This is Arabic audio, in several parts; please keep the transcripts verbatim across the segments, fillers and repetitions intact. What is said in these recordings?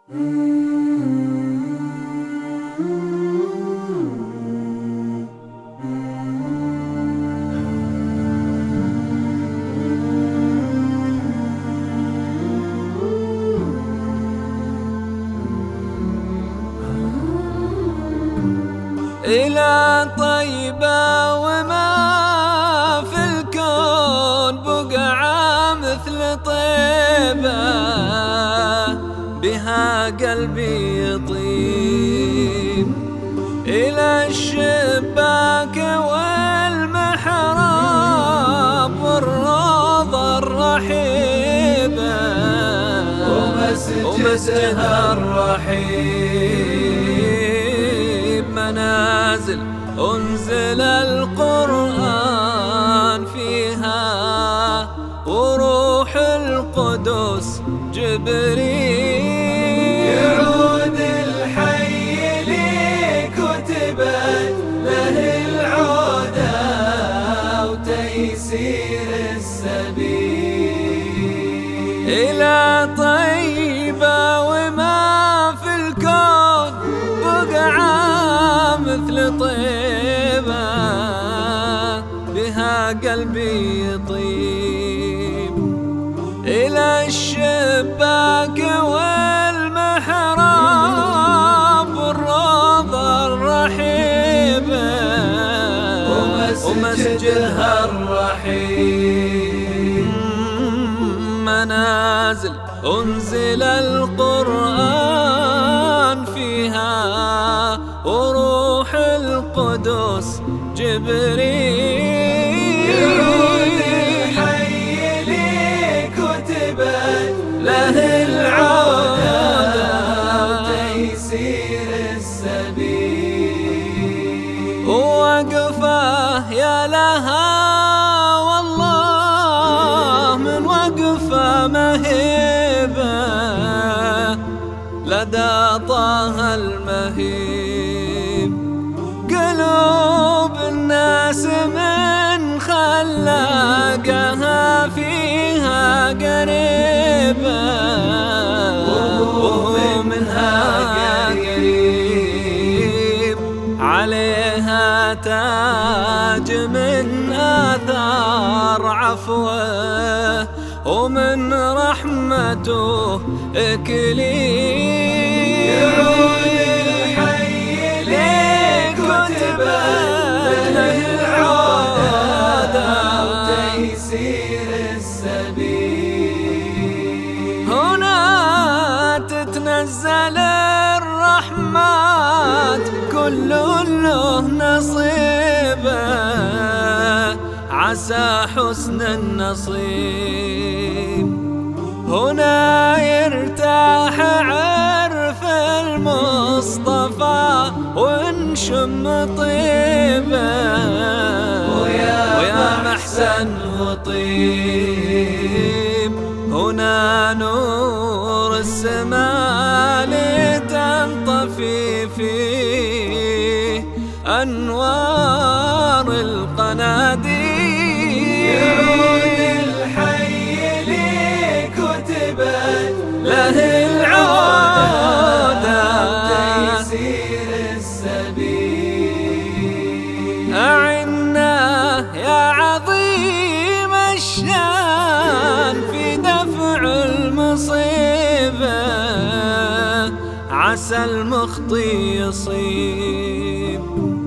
إلى طيبة وما في الكون بقعة مثل طيبة، بها قلبي يطيب. إلى الشباك والمحراب والروضة الرحيبة ومسجدها الرحيب، منازل أنزل القرآن فيها وروح القدس جبريل. يعود الحي لي كتبت له العودة وتيسير السبيل. إلى طيبة وما في الكون بقعة مثل طيبة، بها قلبي يطيب. إلى الشباك والمحراب والروضة الرحيبة ومسجدها الرحيم، منازل أنزل القرآن فيها وروح القدس جبريل. يعود الحي لي كتبت له العودة وتيسير السبيل. ووقفه يا لها والله من وقفه مهيبة لدى طه المهيب. قلوب الناس من خلاقها فيها قريبة وهو منها قريب. عليها تاج من آثار عفوه ومن رحمته إكليل. يعود الحي لي كتبت له العودة وتيسير السبيل. هنا تتنزل الرحمات كل له نصيبه، عسى حسن النصيب. هنا يرتاح عرف المصطفى ونشم طيبه، ويا محسن وطيب. هنا نور السماء لتنطفي فيه أنوار القناديل. يعود الحي لي كتبت له العودة وتيسير السبيل. أعنا يا عظيم الشان في دفع المصيبة، عسى المخطي يصيب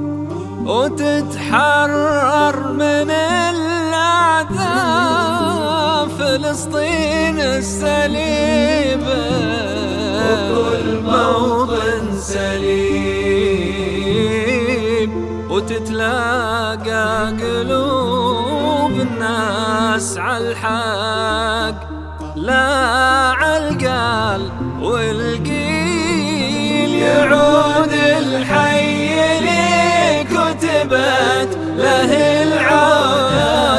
وتتحرر من الأعداء فلسطين السليبة وكل موطن سليم. وتتلاقى قلوب الناس عالحق لا عالقال والقيل. يعود الحي لي كتبت له العودة